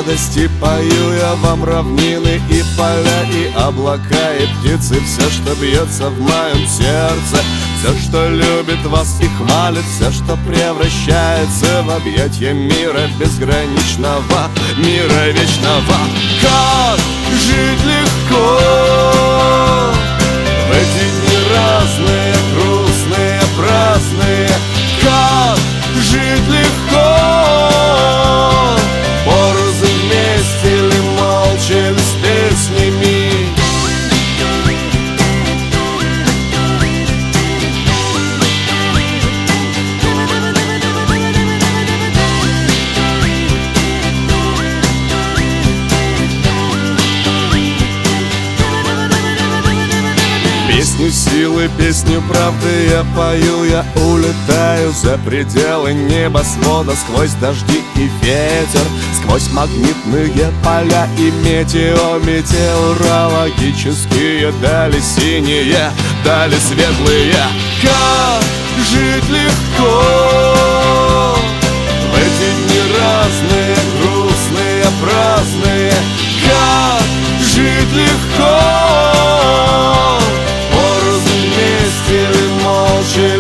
радости пою я вам равнины и поля, и облака, и птицы. Все, что бьется в моем сердце, все, что любит вас и хвалит, все, что превращается в объятия мира безграничного, мира вечного. Как жить легко в эти дни разные, грустные, праздные. Как жить легко, порознь вместе или молча, или с песнями. Песню силы, песню правды я пою, я улетаю за пределы небосвода, сквозь дожди и ветер, сквозь магнитные поля и метеорологические дали синие, дали светлые. Как жить легко в эти дни разные, грустные, праздные. Как жить легко, или молча,